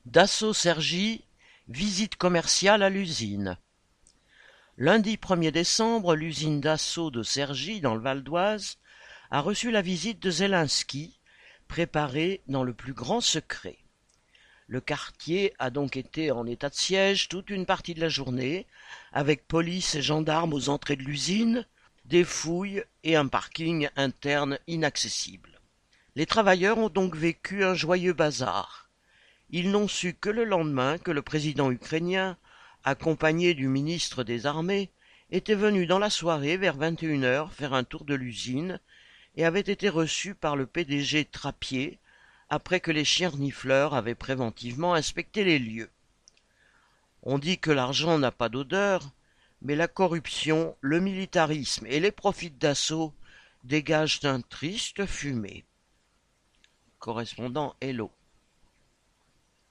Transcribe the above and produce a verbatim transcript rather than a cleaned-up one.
Dassault Cergy, visite commerciale à l'usine. Lundi premier décembre, l'usine Dassault de Cergy, dans le Val-d'Oise, a reçu la visite de Zelensky, préparée dans le plus grand secret. Le quartier a donc été en état de siège toute une partie de la journée, avec police et gendarmes aux entrées de l'usine, des fouilles et un parking interne inaccessible. Les travailleurs ont donc vécu un joyeux bazar. Ils n'ont su que le lendemain que le président ukrainien, accompagné du ministre des Armées, était venu dans la soirée vers vingt et une heures faire un tour de l'usine et avait été reçu par le P D G Trappier après que les chiens renifleurs avaient préventivement inspecté les lieux. On dit que l'argent n'a pas d'odeur, mais la corruption, le militarisme et les profits d'assaut dégagent un triste fumée. Correspondant Hello.